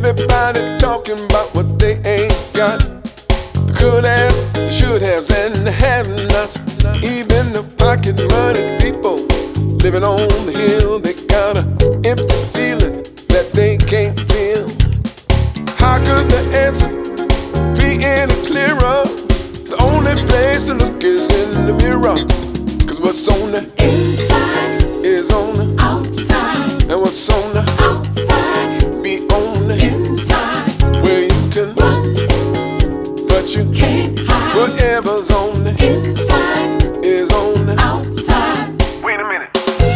Everybody talking about what they ain't got. The could have, the should haves, and the have-nots. Even the pocket money people living on the hill, they got a empty feeling that they can't feel. How could the answer be any clearer? The only place to look is in the mirror. Cause what's on the inside is on the outside, and what's on the outside be on the inside. where you can Run, but you can't hide. whatever's on the Inside is on the outside. Wait a minute.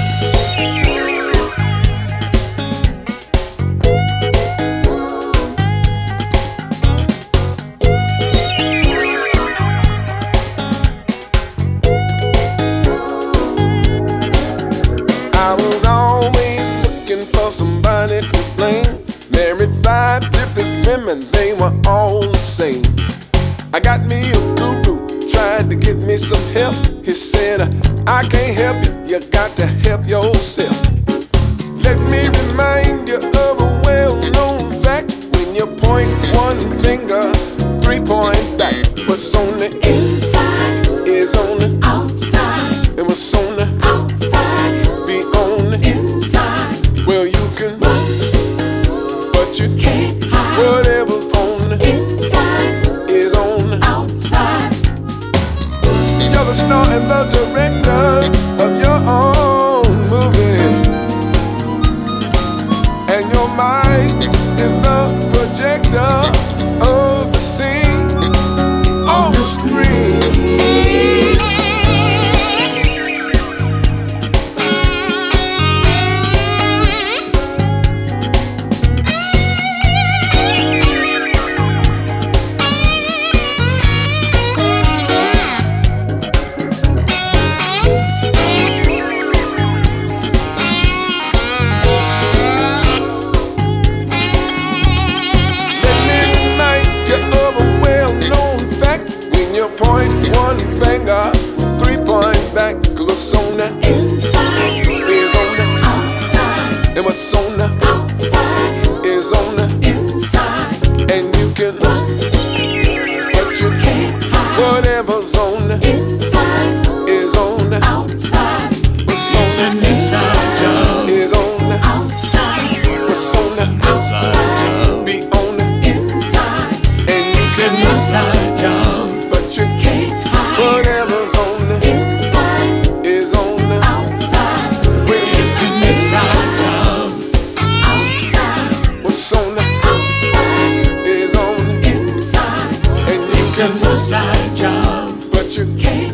I was always looking for somebody to blame. Married 5 different women, they were all the same. I got me a guru, tried to get me some help. He said, I can't help you, you got to help yourself. Let me remind you of a well-known fact. When you point one finger, 3 point back. What's on the Inside is on the outside, and what's on the outside be on the inside. well you can Run, but you can't hide. whatever's on the Inside is on the outside. you're the star and the director of your own movie, and your mind is the projector of the scene on the screen. Point one finger, 3 point back. Cause what's on the Inside is on the outside, and what's on the outside is on the inside. and you can Run, but you can't hide. whatever's on the Inside is on the outside. what's on the inside job. is on the Outside, what's on the outside, be on the inside. and you It's an can inside job. but you Can't hide. whatever's on the Inside, is on the outside, wait a It's an minute inside job. outside, what's on the outside, is on the inside. and you It's an can inside job. but you Can't